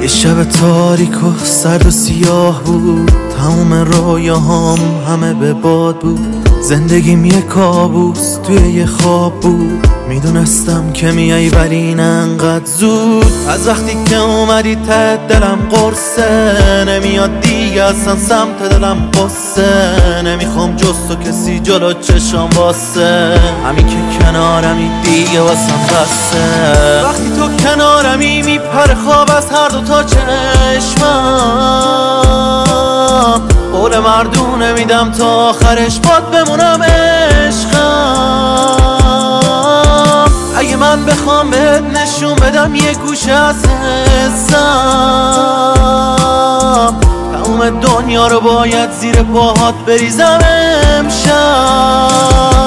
یه شب تاریک و سرد و سیاه بود، تموم رویاهام همه به باد بود. زندگیم یه کابوس توی یه خواب بود، میدونستم که میای ولی نه انقدر زود. از وقتی که اومدی ته دلم قرصه، نمیاد دیگه اصلا سمت دلم قصه. نمیخوام جز تو کسی جلو چشام واسه، همین که کنارمی دیگه واسم بسه. وقتی تو کنارمی میپره خواب از هر دو تا چشمم، قول مردونه میدم تا آخرش باد بمونم عشقم. اگه من بخوام بهت نشون بدم یه گوشه از حسم، تموم دنیا رو باید زیر پاهات بریزم امشب.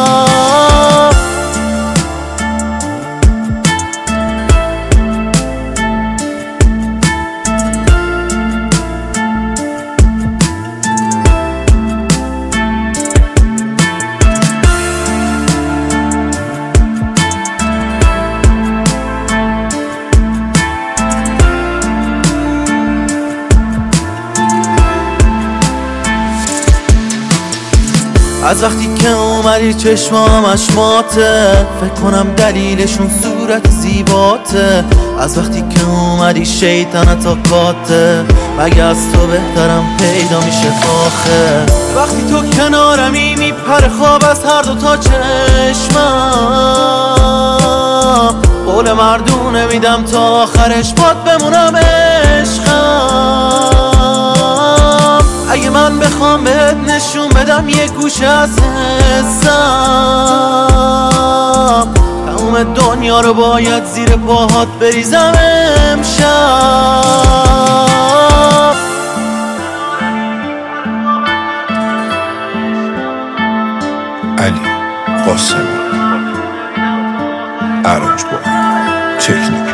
از وقتی که اومدی چشمام اشماته، فکر کنم دلیلشون صورت زیباته. از وقتی که اومدی شیطنت آکاته، مگه از تو بهترم پیدا میشه آخه. وقتی تو کنارمی میپره خواب از هر دو تا چشمم، قول مردونه میدم تا آخرش باد بمونم عشقم. اگه من بخوام بهت نشون بدم یه گوشه از حسم، تموم دنیا رو باید زیر پاهات بریزم امشب. علی قاسمی، ارنج با تکنیک.